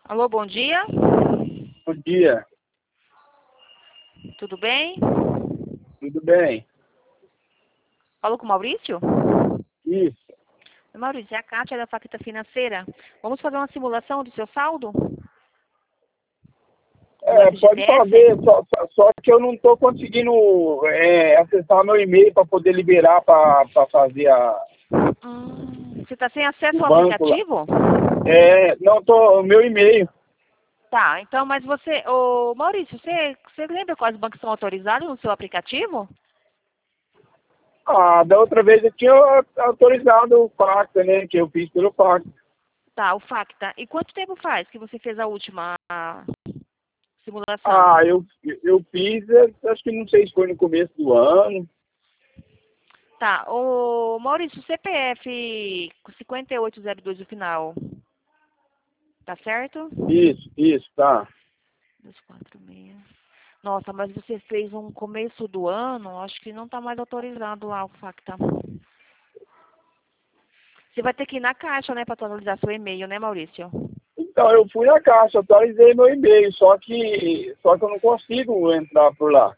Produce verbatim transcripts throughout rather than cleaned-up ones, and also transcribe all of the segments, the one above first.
Alô, bom dia. Bom dia, Tudo bem? tudo bem? Falou com o Maurício? Isso. Maurício, é a Kátia da Facta Financeira. Vamos fazer uma simulação do seu saldo? Do É, pode F G T S? fazer, só, só, só que eu não estou conseguindo é, acessar meu e-mail para poder liberar para fazer a, Hum, você está sem acesso o ao banco lá. aplicativo? É, não, tô, o meu e-mail. Tá, então, mas você... Ô, Maurício, você, você lembra quais bancos são autorizados no seu aplicativo? Ah, da outra vez eu tinha autorizado o pacto, né, que eu fiz pelo pacto. Tá, o Facta. E quanto tempo faz que você fez a última simulação? Ah, eu, eu fiz, é, acho que não sei se foi no começo do ano. Tá, ô, Maurício, C P F cinquenta e oito zero dois no final, tá certo? Isso, isso, tá. dois quatro seis. Nossa, mas você fez um começo do ano, acho que não está mais autorizado lá o Facta. Você vai ter que ir na caixa, né, para atualizar seu e-mail, né, Maurício? Então, eu fui na caixa, atualizei meu e-mail, só que, só que eu não consigo entrar por lá.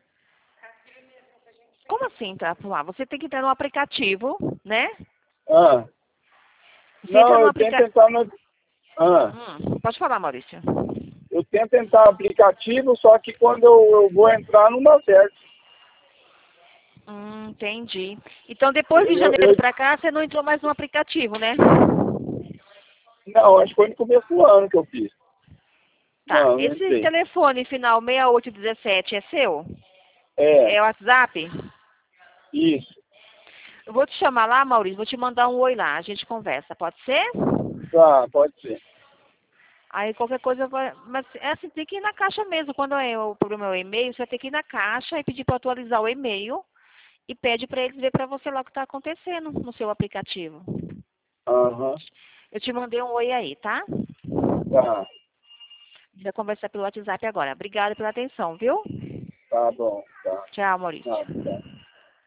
Como assim entrar por lá? Você tem que entrar no aplicativo, né? Ah, Você entra não, no eu tento aplicativo. entrar no. Ah, Hum, pode falar, Maurício. eu tento entrar no aplicativo, só que quando eu, eu vou entrar não dá certo. Hum, entendi. Então, depois de Eu, janeiro eu, para cá, você não entrou mais no aplicativo, né? não, acho que foi no começo do ano que eu fiz. Tá. Não, não Esse entrei. telefone final seis oito um sete é seu? É, É o WhatsApp? isso. Eu vou te chamar lá, Maurício, vou te mandar um oi lá, a gente conversa, pode ser? Tá, pode ser. Aí qualquer coisa vai. Mas é assim, tem que ir na caixa mesmo. Quando eu programa o e-mail, você vai ter que ir na caixa e pedir para atualizar o e-mail e pede para eles ver para você lá o que está acontecendo no seu aplicativo. Aham, Eu te mandei um oi aí, tá? tá, Vai conversar pelo WhatsApp agora. Obrigada pela atenção, viu? tá bom, tá. Tchau, Maurício. Tá, tá.